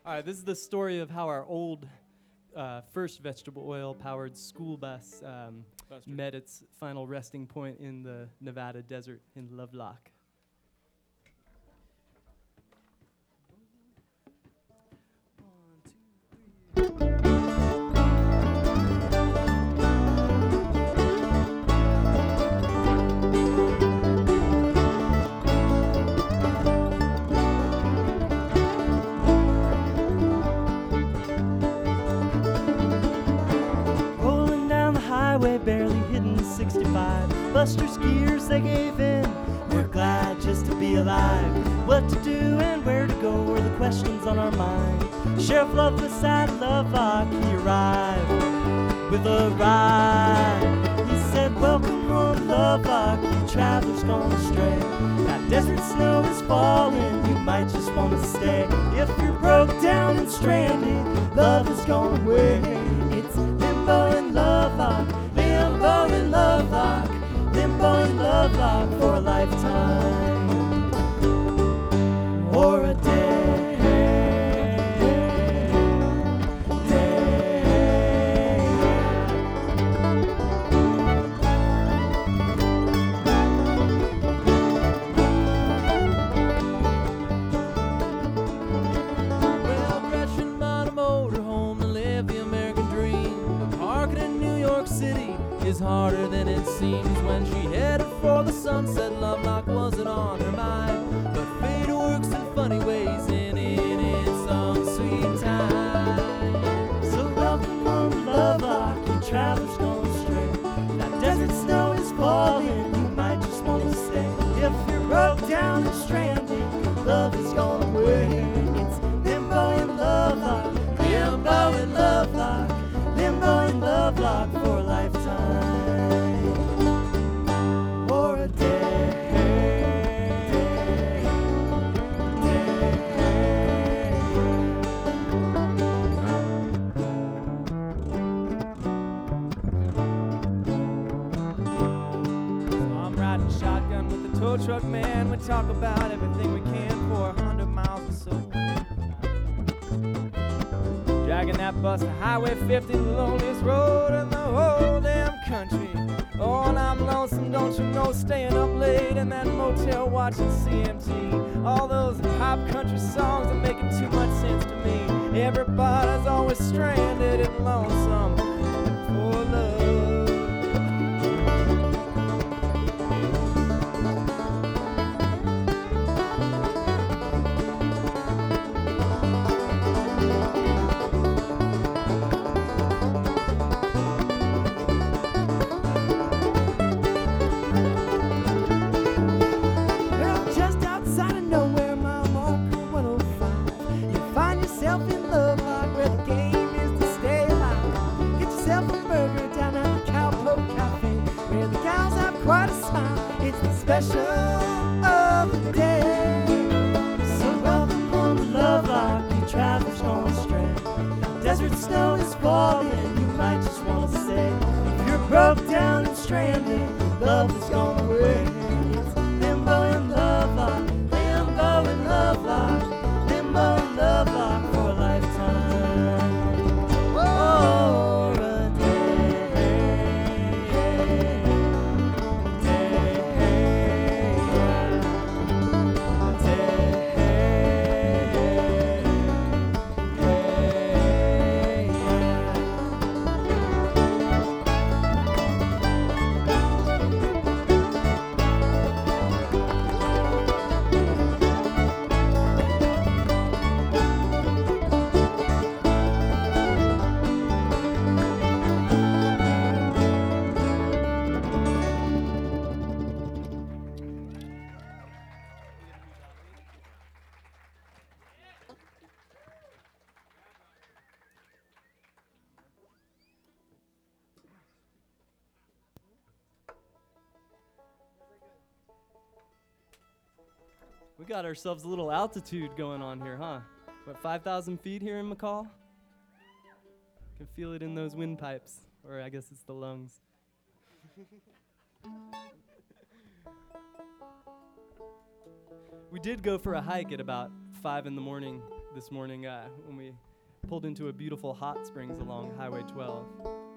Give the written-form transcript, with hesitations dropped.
All right, this is the story of how our old first vegetable oil-powered school bus met its final resting point in the Nevada desert in Lovelock. Barely hitting 65. Buster's gears, they gave in. We're glad just to be alive. What to do and where to go were the questions on our mind. Sheriff Loveless at Lovelock, he arrived with a ride. He said, welcome home, Lovelock, you travelers gone astray. That desert snow is falling, you might just want to stay. If you're broke down and stranded, love has gone away. It's Limbo in Lovelock, Limbo in Lovelock, Limbo in Lovelock for a lifetime or a day. Well, Gresham bought a motorhome to live the American dream. Parking in New York City is harder than it seems. When she headed for the sunset, Lovelock wasn't on her mind. But fate works in funny ways in its own sweet time. So welcome home, Lovelock, you travelers gone astray. That desert snow is falling, you might just want to stay. If you're broke down and stranded, love has gone away. It's Limbo in Lovelock, Limbo in Lovelock, Limbo in Lovelock for a lifetime or a day. So I'm riding shotgun with the tow truck man. We talk about everything we can for 100 miles or so. Dragging that bus to Highway 50, the loneliest road in the whole damn country. Oh, and I'm lonesome, don't you know, staying up late in that motel watching CMT. All those pop country songs are making too much sense to me. Everybody's always stranded and lonesome for love. Well, just outside of nowhere, mile marker 105. You find yourself in Lovelock, where the game is to stay alive. Get yourself a burger down at the Cowpoke Cafe, where the gals have quite a smile. It's the special of the day. So welcome home to Lovelock, you travelers gone astray. Desert snow is falling, you might just want to stay. If you're broke down and stranded, love has gone away. It's Limbo in Lovelock, Limbo in Lovelock, Limbo in Lovelock for a lifetime or a We got ourselves a little altitude going on here, huh? What, 5,000 feet here in McCall? Can feel it in those windpipes, or I guess it's the lungs. We did go for a hike at about 5 in the morning this morning when we pulled into a beautiful hot springs along Highway 12.